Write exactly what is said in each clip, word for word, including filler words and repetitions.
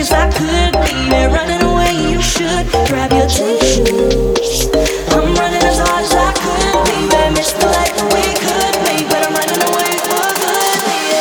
cause I could be there running away. You should grab your tissues. I'm running as hard as I could be. I missed the life that we could make, but I'm running away for good,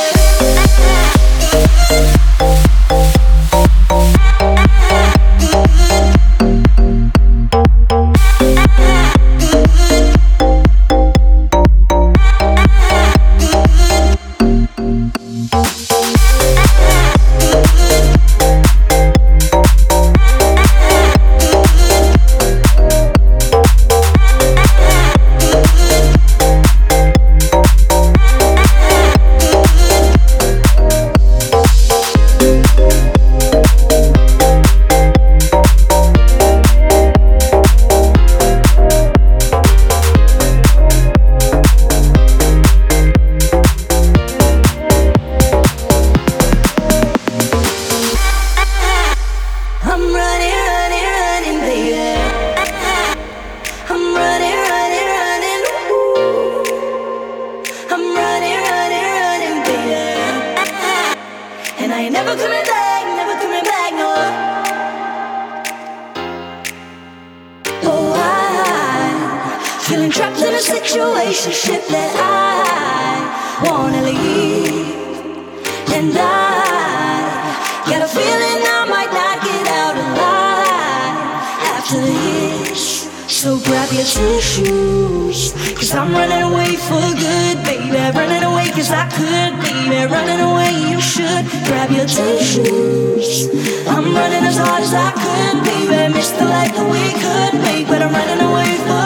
relationship that I wanna leave. And I got a feeling I might not get out alive after this. So grab your tissues, cause I'm running away for good, baby. Running away cause I could be there. Running away, you should grab your tissues. I'm running as hard as I could, baby. Missed the life that we could make, but I'm running away for